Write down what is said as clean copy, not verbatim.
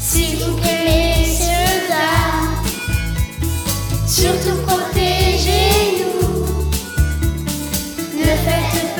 S'il vous plaît, messieurs, dames, surtout protégez-nous. Ne faites